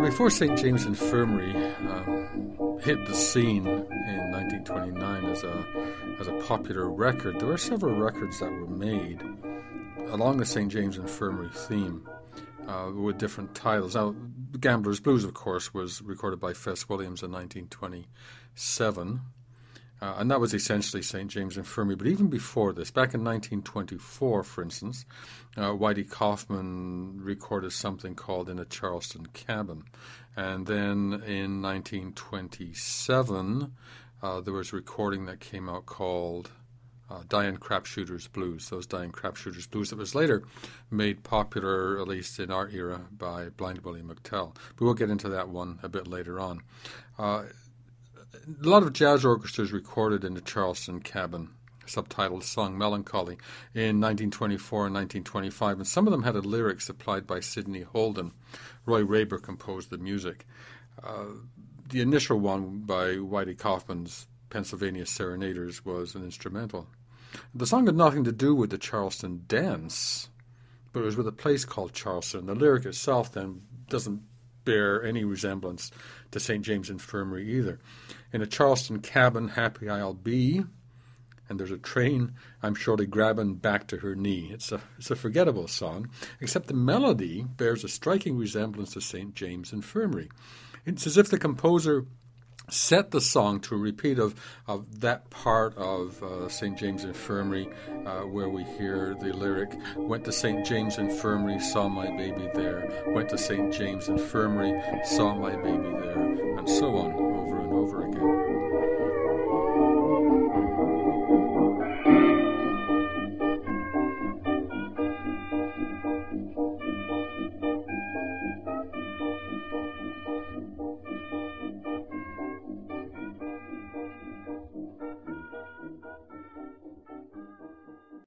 before St. James Infirmary hit the scene in 1929 as a popular record, there were several records that were made along the St. James Infirmary theme with different titles. Now, Gambler's Blues, of course, was recorded by Fess Williams in 1927, and that was essentially St. James Infirmary. But even before this, back in 1924, for instance, Whitey Kaufman recorded something called In a Charleston Cabin. And then in 1927, there was a recording that came out called Diane Crapshooter's Blues, those Diane Crapshooter's Blues that was later made popular, at least in our era, by Blind Willie McTell. But we'll get into that one a bit later on. A lot of jazz orchestras recorded in the Charleston Cabin, subtitled Song Melancholy, in 1924 and 1925, and some of them had lyrics supplied by Sidney Holden. Roy Raber composed the music. The initial one by Whitey Kaufman's Pennsylvania Serenaders was an instrumental. The song had nothing to do with the Charleston dance, but it was with a place called Charleston. The lyric itself then doesn't bear any resemblance to St. James Infirmary either. In a Charleston cabin, happy I'll be, and there's a train I'm surely grabbing back to her knee. It's a forgettable song, except the melody bears a striking resemblance to St. James Infirmary. It's as if the composer set the song to a repeat of that part of St. James Infirmary where we hear the lyric, went to St. James Infirmary, saw my baby there, went to St. James Infirmary, saw my baby there, and so on, over and over again.